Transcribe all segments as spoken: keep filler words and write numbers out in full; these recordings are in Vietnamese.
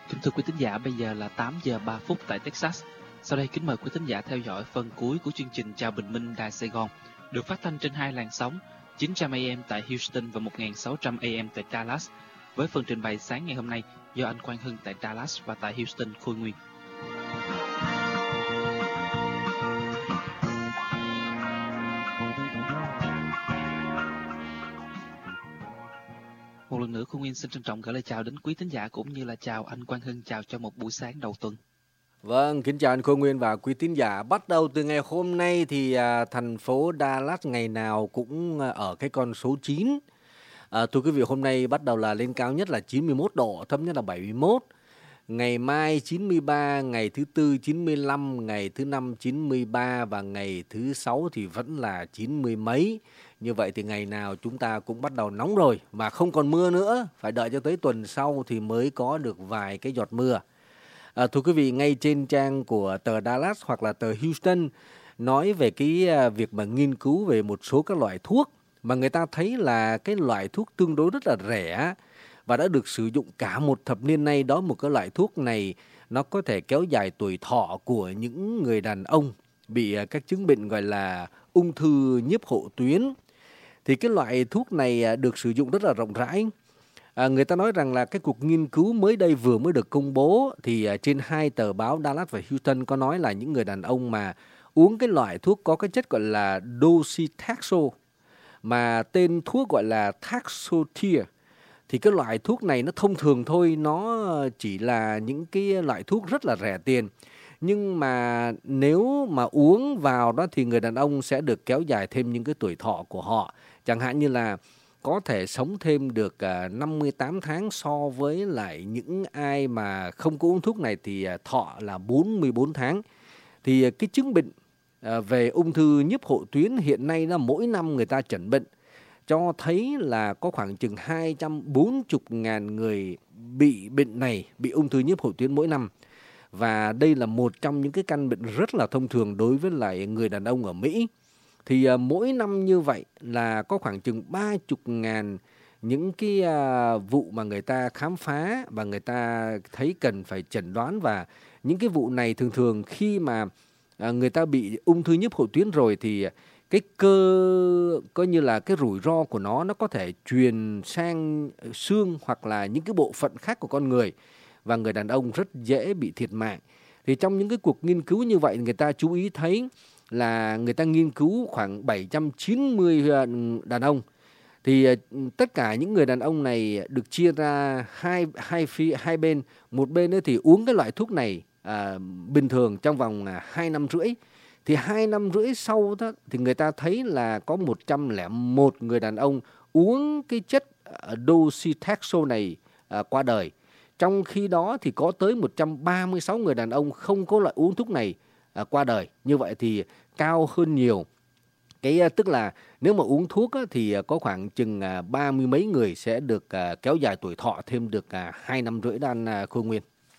Kính thưa quý thính giả, bây giờ là tám giờ ba phút tại Texas. Sau đây kính mời quý thính giả theo dõi phần cuối của chương trình Chào Bình Minh Đài Sài Gòn, được phát thanh trên hai làn sóng chín trăm a em tại Houston và một nghìn sáu trăm a em tại Dallas, với phần trình bày sáng ngày hôm nay do anh Quang Hưng tại Dallas và tại Houston Khôi Nguyên. Một lần nữa, Khôi Nguyên xin trân trọng gửi lời chào đến quý thính giả cũng như là chào anh Quang Hưng, chào cho một buổi sáng đầu tuần. Vâng, kính chào anh Khôi Nguyên và quý tín giả. Bắt đầu từ ngày hôm nay thì à, thành phố Dallas ngày nào cũng ở cái con số chín. À, thưa quý vị, hôm nay bắt đầu là lên cao nhất là chín mươi mốt độ, thấp nhất là bảy mươi mốt. Ngày mai chín mươi ba, ngày thứ tư chín mươi lăm, ngày thứ năm chín mươi ba và ngày thứ sáu thì vẫn là chín mươi mấy. Như vậy thì ngày nào chúng ta cũng bắt đầu nóng rồi mà không còn mưa nữa. Phải đợi cho tới tuần sau thì mới có được vài cái giọt mưa. À, thưa quý vị, ngay trên trang của tờ Dallas hoặc là tờ Houston nói về cái việc mà nghiên cứu về một số các loại thuốc mà người ta thấy là cái loại thuốc tương đối rất là rẻ và đã được sử dụng cả một thập niên nay. Đó, một cái loại thuốc này nó có thể kéo dài tuổi thọ của những người đàn ông bị các chứng bệnh gọi là ung thư nhiếp hộ tuyến. Thì cái loại thuốc này được sử dụng rất là rộng rãi. À, người ta nói rằng là cái cuộc nghiên cứu mới đây vừa mới được công bố thì uh, trên hai tờ báo Dallas và Houston có nói là những người đàn ông mà uống cái loại thuốc có cái chất gọi là docetaxel, mà tên thuốc gọi là Taxotere, thì cái loại thuốc này nó thông thường thôi, nó chỉ là những cái loại thuốc rất là rẻ tiền. Nhưng mà nếu mà uống vào đó thì người đàn ông sẽ được kéo dài thêm những cái tuổi thọ của họ. Chẳng hạn như là có thể sống thêm được năm mươi tám tháng so với lại những ai mà không có uống thuốc này thì thọ là bốn mươi bốn tháng. Thì cái chứng bệnh về ung thư nhiếp hộ tuyến hiện nay là mỗi năm người ta chẩn bệnh cho thấy là có khoảng chừng hai trăm bốn mươi nghìn người bị bệnh này, bị ung thư nhiếp hộ tuyến mỗi năm. Và đây là một trong những cái căn bệnh rất là thông thường đối với lại người đàn ông ở Mỹ. Thì uh, mỗi năm như vậy là có khoảng chừng ba mươi ngàn những cái uh, vụ mà người ta khám phá và người ta thấy cần phải chẩn đoán. Và những cái vụ này thường thường khi mà uh, người ta bị ung thư nhiếp hộ tuyến rồi thì cái cơ, coi như là cái rủi ro của nó nó có thể truyền sang xương hoặc là những cái bộ phận khác của con người, và người đàn ông rất dễ bị thiệt mạng. Thì trong những cái cuộc nghiên cứu như vậy, người ta chú ý thấy là người ta nghiên cứu khoảng bảy trăm chín mươi đàn ông. Thì tất cả những người đàn ông này được chia ra hai, hai, phi, hai bên. Một bên nữa thì uống cái loại thuốc này à, bình thường trong vòng hai năm rưỡi. Thì hai năm rưỡi sau đó thì người ta thấy là có một trăm lẻ một người đàn ông uống cái chất docetaxel này à, qua đời. Trong khi đó thì có tới một trăm ba mươi sáu người đàn ông không có loại uống thuốc này à, qua đời. Như vậy thì cao hơn nhiều. Cái tức là nếu mà uống thuốc á, thì có khoảng chừng à, ba mươi mấy người sẽ được à, kéo dài tuổi thọ thêm được à, hai năm rưỡi đó anh à, Khôi Nguyên.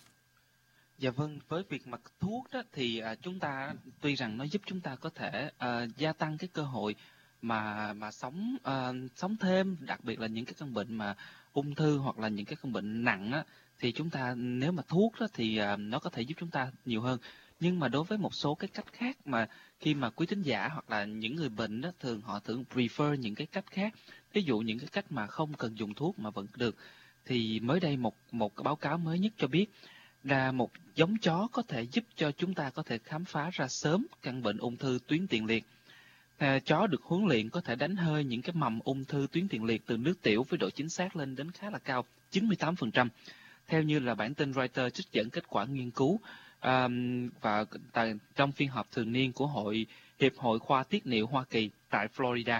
Dạ vâng, với việc mặc thuốc đó thì à, chúng ta tuy rằng nó giúp chúng ta có thể à, gia tăng cái cơ hội mà mà sống à, sống thêm, đặc biệt là những cái căn bệnh mà ung thư hoặc là những cái căn bệnh nặng á, thì chúng ta nếu mà thuốc đó thì à, nó có thể giúp chúng ta nhiều hơn. Nhưng mà đối với một số cái cách khác mà khi mà quý thính giả hoặc là những người bệnh đó thường họ thường prefer những cái cách khác, ví dụ những cái cách mà không cần dùng thuốc mà vẫn được, thì mới đây một một cái báo cáo mới nhất cho biết là một giống chó có thể giúp cho chúng ta có thể khám phá ra sớm căn bệnh ung thư tuyến tiền liệt. À, chó được huấn luyện có thể đánh hơi những cái mầm ung thư tuyến tiền liệt từ nước tiểu với độ chính xác lên đến khá là cao, chín mươi tám phần trăm. Theo như là bản tin Reuters trích dẫn kết quả nghiên cứu à, và tại, trong phiên họp thường niên của Hội Hiệp hội Khoa Tiết niệu Hoa Kỳ tại Florida.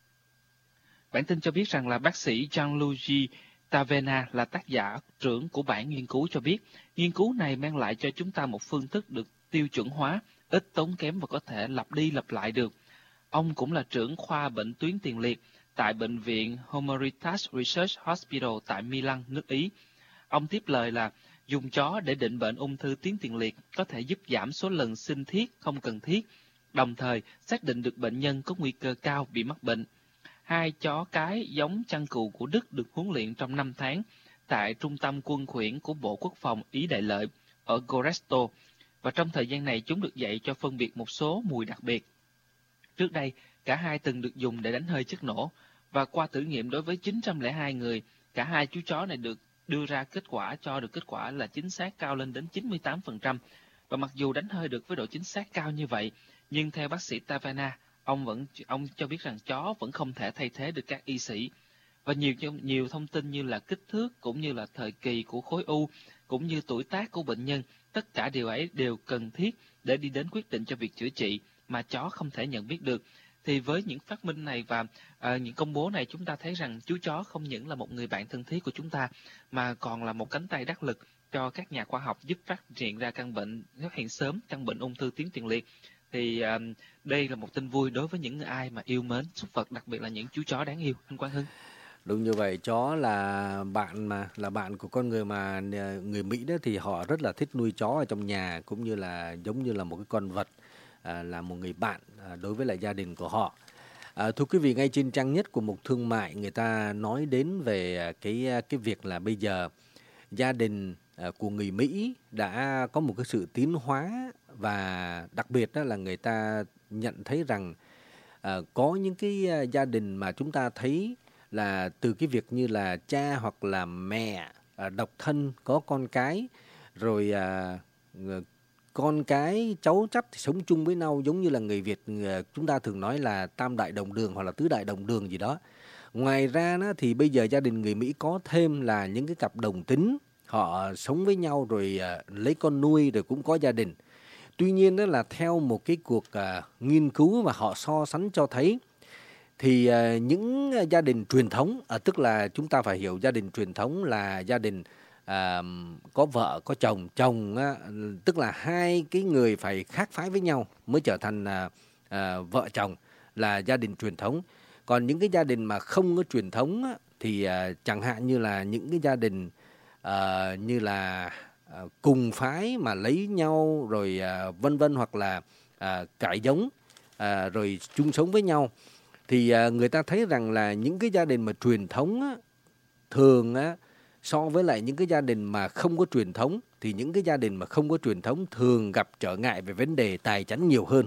Bản tin cho biết rằng là bác sĩ Gianluigi Tavena là tác giả trưởng của bản nghiên cứu cho biết, nghiên cứu này mang lại cho chúng ta một phương thức được tiêu chuẩn hóa, ít tốn kém và có thể lặp đi lặp lại được. Ông cũng là trưởng khoa bệnh tuyến tiền liệt tại bệnh viện Humanitas Research Hospital tại Milan, nước Ý. Ông tiếp lời là dùng chó để định bệnh ung thư tuyến tiền liệt có thể giúp giảm số lần sinh thiết không cần thiết, đồng thời xác định được bệnh nhân có nguy cơ cao bị mắc bệnh. Hai chó cái giống chăn cừu của Đức được huấn luyện trong năm tháng tại trung tâm quân khuyển của Bộ Quốc phòng Ý Đại Lợi ở Goresto, và trong thời gian này chúng được dạy cho phân biệt một số mùi đặc biệt. Trước đây, cả hai từng được dùng để đánh hơi chất nổ, và qua thử nghiệm đối với chín trăm lẻ hai người, cả hai chú chó này được đưa ra kết quả cho được kết quả là chính xác cao lên đến chín mươi tám phần trăm. Và mặc dù đánh hơi được với độ chính xác cao như vậy, nhưng theo bác sĩ Tavana, ông vẫn ông cho biết rằng chó vẫn không thể thay thế được các y sĩ. Và nhiều nhiều thông tin như là kích thước cũng như là thời kỳ của khối u cũng như tuổi tác của bệnh nhân, tất cả điều ấy đều cần thiết để đi đến quyết định cho việc chữa trị mà chó không thể nhận biết được. Thì với những phát minh này và à, những công bố này, chúng ta thấy rằng chú chó không những là một người bạn thân thiết của chúng ta mà còn là một cánh tay đắc lực cho các nhà khoa học giúp phát hiện ra căn bệnh phát hiện sớm căn bệnh ung thư tuyến tiền liệt. Thì à, đây là một tin vui đối với những ai mà yêu mến súc vật, đặc biệt là những chú chó đáng yêu. Anh Quang Hưng. Đúng như vậy, chó là bạn mà là bạn của con người, mà người Mỹ đó thì họ rất là thích nuôi chó ở trong nhà, cũng như là giống như là một cái con vật, à, là một người bạn à, đối với lại gia đình của họ. À, thưa quý vị, ngay trên trang nhất của Mục Thương Mại, người ta nói đến về cái cái việc là bây giờ gia đình à, của người Mỹ đã có một cái sự tiến hóa, và đặc biệt đó là người ta nhận thấy rằng à, có những cái gia đình mà chúng ta thấy là từ cái việc như là cha hoặc là mẹ à, độc thân có con cái, rồi à, con cái cháu chắt thì sống chung với nhau, giống như là người Việt người, chúng ta thường nói là tam đại đồng đường hoặc là tứ đại đồng đường gì đó. Ngoài ra đó, thì bây giờ gia đình người Mỹ có thêm là những cái cặp đồng tính, họ sống với nhau rồi à, lấy con nuôi rồi cũng có gia đình. Tuy nhiên đó là theo một cái cuộc à, nghiên cứu mà họ so sánh cho thấy, thì à, những gia đình truyền thống, à, tức là chúng ta phải hiểu gia đình truyền thống là gia đình à, có vợ có chồng, chồng á, tức là hai cái người phải khác phái với nhau mới trở thành à, à, vợ chồng, là gia đình truyền thống. Còn những cái gia đình mà không có truyền thống á, thì à, chẳng hạn như là những cái gia đình à, như là à, cùng phái mà lấy nhau rồi à, vân vân, hoặc là à, cải giống à, rồi chung sống với nhau, thì à, người ta thấy rằng là những cái gia đình mà truyền thống á, thường á, so với lại những cái gia đình mà không có truyền thống, thì những cái gia đình mà không có truyền thống thường gặp trở ngại về vấn đề tài chính nhiều hơn.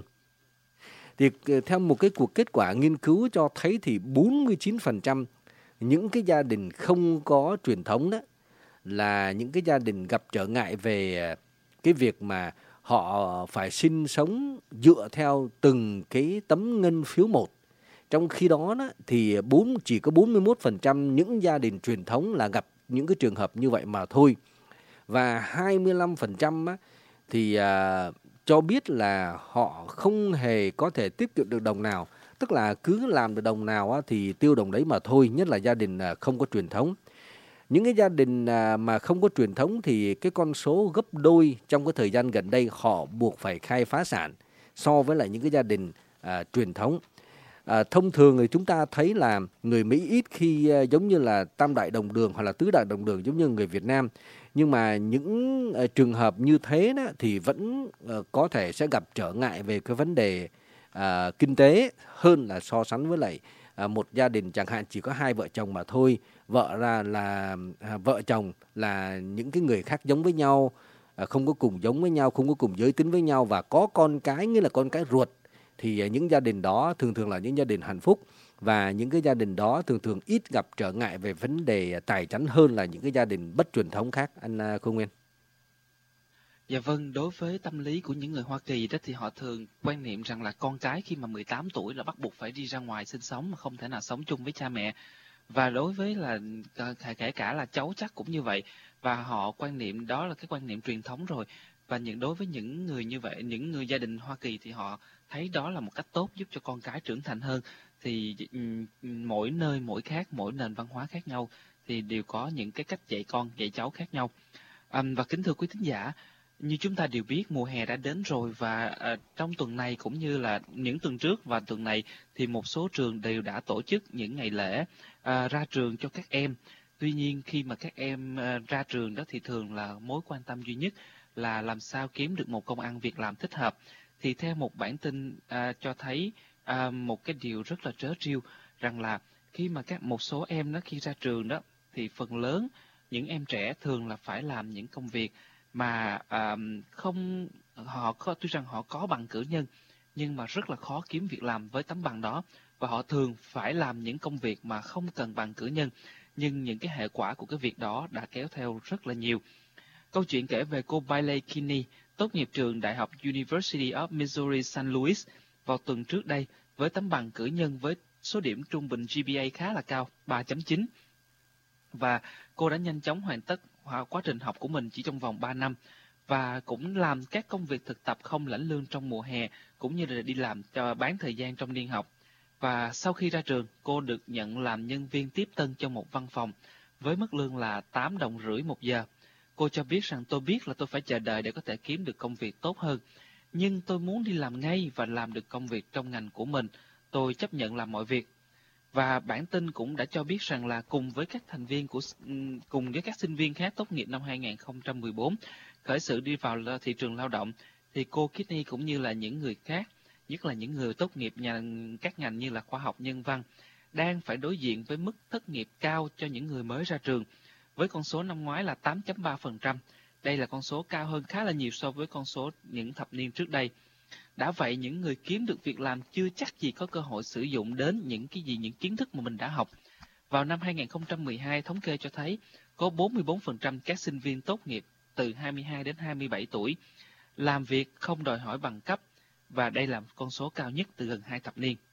Thì theo một cái cuộc kết quả nghiên cứu cho thấy thì bốn mươi chín phần trăm những cái gia đình không có truyền thống đó là những cái gia đình gặp trở ngại về cái việc mà họ phải sinh sống dựa theo từng cái tấm ngân phiếu một. Trong khi đó, đó thì bốn chỉ có bốn mươi mốt phần trăm những gia đình truyền thống là gặp những cái trường hợp như vậy mà thôi. Và hai mươi lăm phần trăm á, thì à, cho biết là họ không hề có thể tiết kiệm được đồng nào. Tức là cứ làm được đồng nào á, thì tiêu đồng đấy mà thôi, nhất là gia đình à, không có truyền thống. Những cái gia đình à, mà không có truyền thống thì cái con số gấp đôi trong cái thời gian gần đây, họ buộc phải khai phá sản so với lại những cái gia đình à, truyền thống. À, thông thường thì chúng ta thấy là người Mỹ ít khi uh, giống như là tam đại đồng đường hoặc là tứ đại đồng đường giống như người Việt Nam. Nhưng mà những uh, trường hợp như thế đó thì vẫn uh, có thể sẽ gặp trở ngại về cái vấn đề uh, kinh tế hơn là so sánh với lại uh, một gia đình chẳng hạn chỉ có hai vợ chồng mà thôi. Vợ ra là uh, vợ chồng là những cái người khác giống với nhau, uh, không có cùng giống với nhau, không có cùng giới tính với nhau, và có con cái nghĩa là con cái ruột. Thì những gia đình đó thường thường là những gia đình hạnh phúc, và những cái gia đình đó thường thường ít gặp trở ngại về vấn đề tài chính hơn là những cái gia đình bất truyền thống khác. Anh Khương Nguyên. Dạ vâng, đối với tâm lý của những người Hoa Kỳ đó thì họ thường quan niệm rằng là con cái khi mà mười tám tuổi là bắt buộc phải đi ra ngoài sinh sống, mà không thể nào sống chung với cha mẹ. Và đối với là kể cả là cháu chắc cũng như vậy, và họ quan niệm đó là cái quan niệm truyền thống rồi. Và những đối với những người như vậy, những người gia đình Hoa Kỳ thì họ thấy đó là một cách tốt giúp cho con cái trưởng thành hơn. Thì um, mỗi nơi mỗi khác, mỗi nền văn hóa khác nhau thì đều có những cái cách dạy con, dạy cháu khác nhau. Um, và kính thưa quý thính giả, như chúng ta đều biết mùa hè đã đến rồi, và uh, trong tuần này cũng như là những tuần trước và tuần này thì một số trường đều đã tổ chức những ngày lễ uh, ra trường cho các em. Tuy nhiên khi mà các em uh, ra trường đó thì thường là mối quan tâm duy nhất là làm sao kiếm được một công ăn việc làm thích hợp. Thì theo một bản tin à, cho thấy à, một cái điều rất là trớ trêu, rằng là khi mà các một số em đó khi ra trường đó thì phần lớn những em trẻ thường là phải làm những công việc mà à, không họ có tuy rằng họ có bằng cử nhân nhưng mà rất là khó kiếm việc làm với tấm bằng đó, và họ thường phải làm những công việc mà không cần bằng cử nhân, nhưng những cái hệ quả của cái việc đó đã kéo theo rất là nhiều. Câu chuyện kể về cô Bailey Kinney, tốt nghiệp trường Đại học University of Missouri Saint Louis vào tuần trước đây với tấm bằng cử nhân với số điểm trung bình G P A khá là cao, ba chấm chín. Và cô đã nhanh chóng hoàn tất quá trình học của mình chỉ trong vòng ba năm và cũng làm các công việc thực tập không lãnh lương trong mùa hè, cũng như là đi làm cho bán thời gian trong niên học. Và sau khi ra trường, cô được nhận làm nhân viên tiếp tân cho một văn phòng với mức lương là tám đồng rưỡi một giờ. Cô cho biết rằng tôi biết là tôi phải chờ đợi để có thể kiếm được công việc tốt hơn, nhưng tôi muốn đi làm ngay và làm được công việc trong ngành của mình. Tôi chấp nhận làm mọi việc. Và bản tin cũng đã cho biết rằng là cùng với các thành viên của cùng với các sinh viên khác tốt nghiệp năm hai nghìn không trăm mười bốn khởi sự đi vào thị trường lao động, thì cô Kinney cũng như là những người khác, nhất là những người tốt nghiệp nhà các ngành như là khoa học nhân văn, đang phải đối diện với mức thất nghiệp cao cho những người mới ra trường, với con số năm ngoái là tám chấm ba phần trăm. Đây là con số cao hơn khá là nhiều so với con số những thập niên trước đây. Đã vậy, những người kiếm được việc làm chưa chắc gì có cơ hội sử dụng đến những cái gì những kiến thức mà mình đã học. Vào năm hai nghìn không trăm mười hai, thống kê cho thấy có bốn mươi bốn phần trăm các sinh viên tốt nghiệp từ hai mươi hai đến hai mươi bảy tuổi làm việc không đòi hỏi bằng cấp, và đây là con số cao nhất từ gần hai thập niên.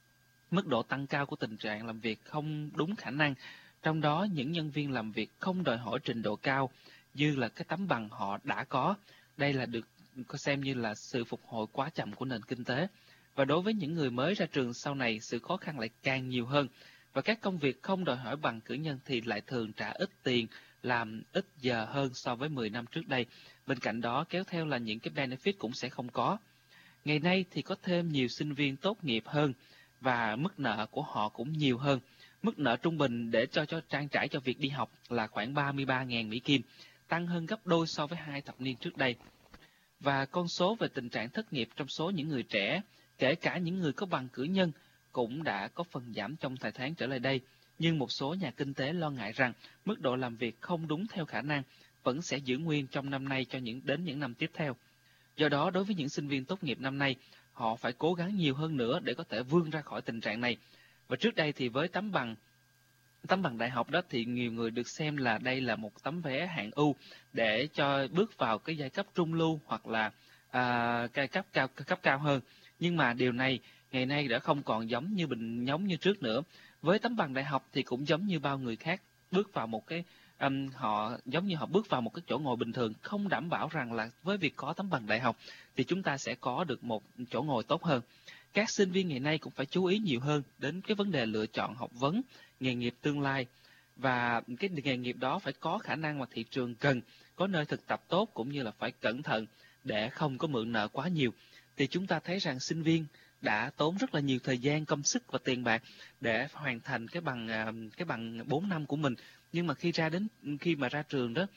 Mức độ tăng cao của tình trạng làm việc không đúng khả năng, trong đó những nhân viên làm việc không đòi hỏi trình độ cao như là cái tấm bằng họ đã có. Đây là được có xem như là sự phục hồi quá chậm của nền kinh tế. Và đối với những người mới ra trường sau này, sự khó khăn lại càng nhiều hơn. Và các công việc không đòi hỏi bằng cử nhân thì lại thường trả ít tiền, làm ít giờ hơn so với mười năm trước đây. Bên cạnh đó kéo theo là những cái benefit cũng sẽ không có. Ngày nay thì có thêm nhiều sinh viên tốt nghiệp hơn và mức nợ của họ cũng nhiều hơn. Mức nợ trung bình để cho cho trang trải cho việc đi học là khoảng ba mươi ba nghìn Mỹ Kim, tăng hơn gấp đôi so với hai thập niên trước đây. Và con số về tình trạng thất nghiệp trong số những người trẻ, kể cả những người có bằng cử nhân, cũng đã có phần giảm trong vài tháng trở lại đây. Nhưng một số nhà kinh tế lo ngại rằng mức độ làm việc không đúng theo khả năng vẫn sẽ giữ nguyên trong năm nay cho những đến những năm tiếp theo. Do đó, đối với những sinh viên tốt nghiệp năm nay, họ phải cố gắng nhiều hơn nữa để có thể vươn ra khỏi tình trạng này. Và trước đây thì với tấm bằng tấm bằng đại học đó thì nhiều người được xem là đây là một tấm vé hạng ưu để cho bước vào cái giai cấp trung lưu hoặc là à, cái cấp cao cấp cao hơn. Nhưng mà điều này ngày nay đã không còn giống như bình giống như trước nữa. Với tấm bằng đại học thì cũng giống như bao người khác, bước vào một cái um, họ giống như họ bước vào một cái chỗ ngồi bình thường, không đảm bảo rằng là với việc có tấm bằng đại học thì chúng ta sẽ có được một chỗ ngồi tốt hơn. Các sinh viên ngày nay cũng phải chú ý nhiều hơn đến cái vấn đề lựa chọn học vấn, nghề nghiệp tương lai, và cái nghề nghiệp đó phải có khả năng mà thị trường cần, có nơi thực tập tốt, cũng như là phải cẩn thận để không có mượn nợ quá nhiều. Thì chúng ta thấy rằng sinh viên đã tốn rất là nhiều thời gian, công sức và tiền bạc để hoàn thành cái bằng cái bằng bốn năm của mình, nhưng mà khi ra đến khi mà ra trường đó,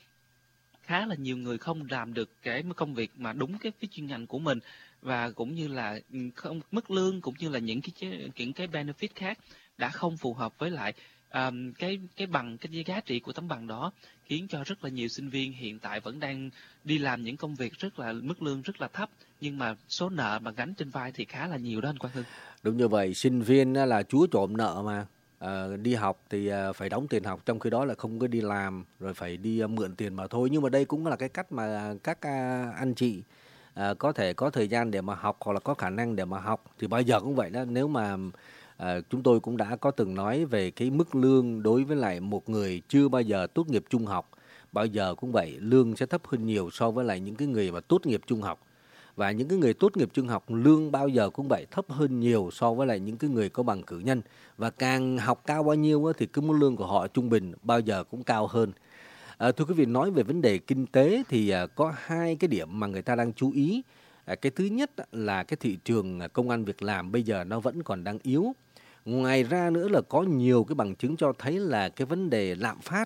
khá là nhiều người không làm được cái công việc mà đúng cái cái chuyên ngành của mình, và cũng như là không mức lương cũng như là những cái những cái benefit khác đã không phù hợp với lại um, cái cái bằng cái giá trị của tấm bằng đó, khiến cho rất là nhiều sinh viên hiện tại vẫn đang đi làm những công việc rất là mức lương rất là thấp, nhưng mà số nợ mà gánh trên vai thì khá là nhiều đó anh Quang Hưng. Đúng như vậy, sinh viên là chúa trộm nợ mà. À, đi học thì phải đóng tiền học, trong khi đó là không có đi làm, rồi phải đi mượn tiền mà thôi. Nhưng mà đây cũng là cái cách mà các anh chị à, có thể có thời gian để mà học, hoặc là có khả năng để mà học. Thì bao giờ cũng vậy đó, nếu mà à, chúng tôi cũng đã có từng nói về cái mức lương đối với lại một người chưa bao giờ tốt nghiệp trung học. Bao giờ cũng vậy, lương sẽ thấp hơn nhiều so với lại những cái người mà tốt nghiệp trung học. Và những cái người tốt nghiệp trung học lương bao giờ cũng vậy, thấp hơn nhiều so với lại những cái người có bằng cử nhân. Và càng học cao bao nhiêu thì cái mức lương của họ trung bình bao giờ cũng cao hơn. À, thưa quý vị, nói về vấn đề kinh tế thì à, có hai cái điểm mà người ta đang chú ý. À, cái thứ nhất là cái thị trường công ăn việc làm bây giờ nó vẫn còn đang yếu. Ngoài ra nữa là có nhiều cái bằng chứng cho thấy là cái vấn đề lạm phát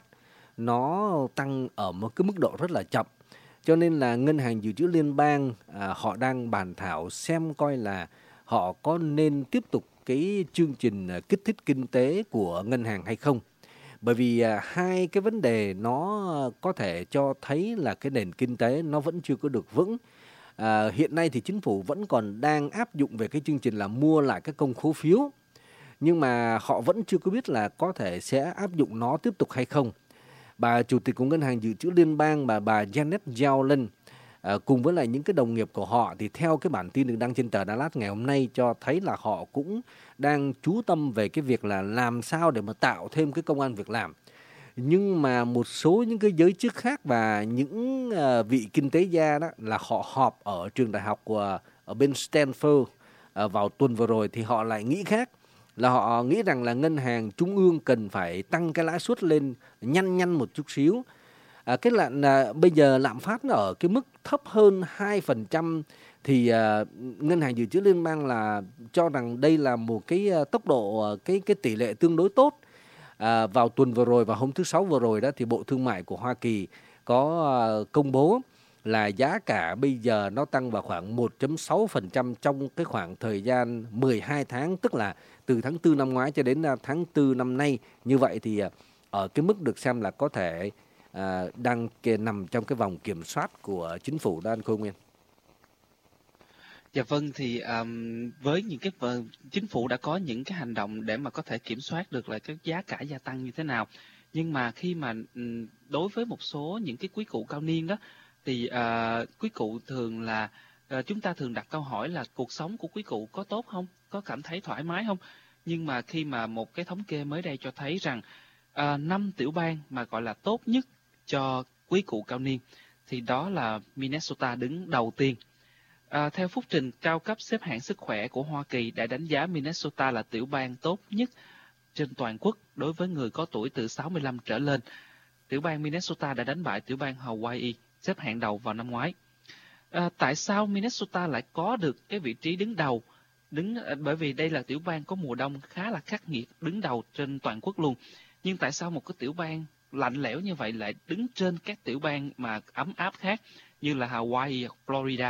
nó tăng ở một cái mức độ rất là chậm. Cho nên là Ngân hàng Dự trữ Liên bang à, họ đang bàn thảo xem coi là họ có nên tiếp tục cái chương trình kích thích kinh tế của ngân hàng hay không. Bởi vì à, hai cái vấn đề nó có thể cho thấy là cái nền kinh tế nó vẫn chưa có được vững. À, hiện nay thì chính phủ vẫn còn đang áp dụng về cái chương trình là mua lại các công khố phiếu, nhưng mà họ vẫn chưa có biết là có thể sẽ áp dụng nó tiếp tục hay không. Bà Chủ tịch của Ngân hàng Dự trữ Liên bang, bà bà Janet Yellen, à, cùng với lại những cái đồng nghiệp của họ thì theo cái bản tin được đăng trên tờ Dallas ngày hôm nay cho thấy là họ cũng đang chú tâm về cái việc là làm sao để mà tạo thêm cái công ăn việc làm. Nhưng mà một số những cái giới chức khác và những uh, vị kinh tế gia đó là họ họp ở trường đại học của, ở bên Stanford uh, vào tuần vừa rồi thì họ lại nghĩ khác, là họ nghĩ rằng là ngân hàng trung ương cần phải tăng cái lãi suất lên nhanh nhanh một chút xíu. À, cái lạm à, bây giờ lạm phát nó ở cái mức thấp hơn hai phần trăm thì à, ngân hàng dự trữ liên bang là cho rằng đây là một cái à, tốc độ, cái cái tỷ lệ tương đối tốt. À, vào tuần vừa rồi và hôm thứ Sáu vừa rồi đó thì Bộ Thương mại của Hoa Kỳ có à, công bố là giá cả bây giờ nó tăng vào khoảng một phẩy sáu phần trăm trong cái khoảng thời gian mười hai tháng, tức là từ tháng tư năm ngoái cho đến tháng tư năm nay. Như vậy thì ở cái mức được xem là có thể à, đang nằm trong cái vòng kiểm soát của chính phủ đó anh Khôi Nguyên. Dạ vâng, thì um, với những cái uh, chính phủ đã có những cái hành động để mà có thể kiểm soát được là cái giá cả gia tăng như thế nào. Nhưng mà khi mà um, đối với một số những cái quý cụ cao niên đó thì uh, quý cụ thường là uh, chúng ta thường đặt câu hỏi là cuộc sống của quý cụ có tốt không, có cảm thấy thoải mái không. Nhưng mà khi mà một cái thống kê mới đây cho thấy rằng uh, năm tiểu bang mà gọi là tốt nhất cho quý cụ cao niên thì đó là Minnesota đứng đầu tiên. À, theo phúc trình cao cấp xếp hạng sức khỏe của Hoa Kỳ đã đánh giá Minnesota là tiểu bang tốt nhất trên toàn quốc đối với người có tuổi từ sáu mươi lăm trở lên. Tiểu bang Minnesota đã đánh bại tiểu bang Hawaii xếp hạng đầu vào năm ngoái. À, tại sao Minnesota lại có được cái vị trí đứng đầu? Đứng bởi vì đây là tiểu bang có mùa đông khá là khắc nghiệt, đứng đầu trên toàn quốc luôn. Nhưng tại sao một cái tiểu bang lạnh lẽo như vậy lại đứng trên các tiểu bang mà ấm áp khác như là Hawaii, Florida?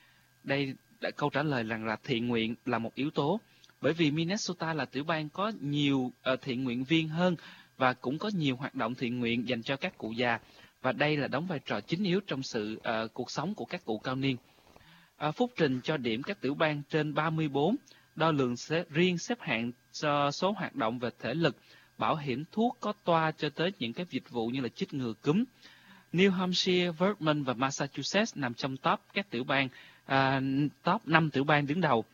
Đây câu trả lời rằng là thiện nguyện là một yếu tố, bởi vì Minnesota là tiểu bang có nhiều uh, thiện nguyện viên hơn và cũng có nhiều hoạt động thiện nguyện dành cho các cụ già, và đây là đóng vai trò chính yếu trong sự uh, cuộc sống của các cụ cao niên. Uh, phúc trình cho điểm các tiểu bang trên ba mươi bốn, đo lường xếp, riêng xếp hạng cho số hoạt động về thể lực, bảo hiểm thuốc có toa cho tới những cái dịch vụ như là chích ngừa cúm. New Hampshire, Vermont và Massachusetts nằm trong top các tiểu bang, uh, top năm tiểu bang đứng đầu.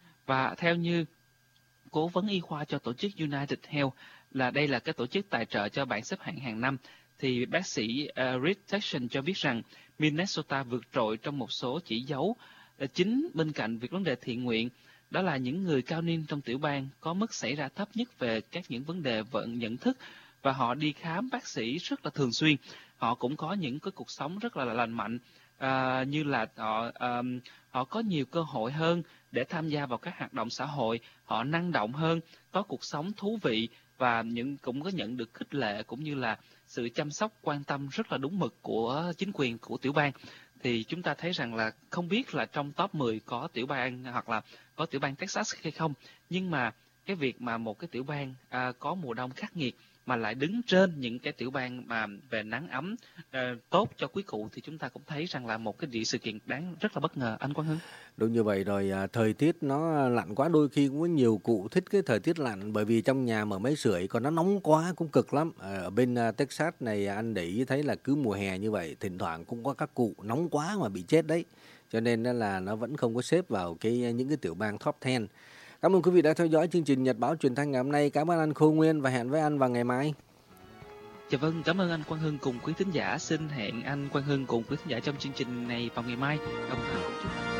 Và theo như cố vấn y khoa cho tổ chức United Health, là đây là cái tổ chức tài trợ cho bảng xếp hạng hàng năm, thì bác sĩ uh, Rick Sessions cho biết rằng Minnesota vượt trội trong một số chỉ dấu. Uh, chính bên cạnh việc vấn đề thiện nguyện, đó là những người cao niên trong tiểu bang có mức xảy ra thấp nhất về các những vấn đề vận nhận thức, và họ đi khám bác sĩ rất là thường xuyên. Họ cũng có những cái cuộc sống rất là lành mạnh, à, như là họ um, họ có nhiều cơ hội hơn để tham gia vào các hoạt động xã hội, họ năng động hơn, có cuộc sống thú vị, và những cũng có nhận được khích lệ cũng như là sự chăm sóc quan tâm rất là đúng mực của chính quyền của tiểu bang. Thì chúng ta thấy rằng là không biết là trong top mười có tiểu bang hoặc là có tiểu bang Texas hay không, nhưng mà cái việc mà một cái tiểu bang à, có mùa đông khắc nghiệt mà lại đứng trên những cái tiểu bang mà về nắng ấm uh, tốt cho quý cụ, thì chúng ta cũng thấy rằng là một cái địa sự kiện đáng rất là bất ngờ, anh Quang Hưng. Đúng như vậy rồi, à, thời tiết nó lạnh quá, đôi khi cũng có nhiều cụ thích cái thời tiết lạnh, bởi vì trong nhà mở máy sưởi, còn nó nóng quá cũng cực lắm. Ở bên uh, Texas này anh để ý thấy là cứ mùa hè như vậy, thỉnh thoảng cũng có các cụ nóng quá mà bị chết đấy. Cho nên là nó vẫn không có xếp vào cái những cái tiểu bang top mười. Cảm ơn quý vị đã theo dõi chương trình Nhật báo Truyền thanh ngày hôm nay. Cảm ơn anh Khôi Nguyên và hẹn với anh vào ngày mai. Dạ vâng, cảm ơn anh Quang Hưng cùng quý thính giả. Xin hẹn anh Quang Hưng cùng quý thính giả trong chương trình này vào ngày mai. Đồng hành chúc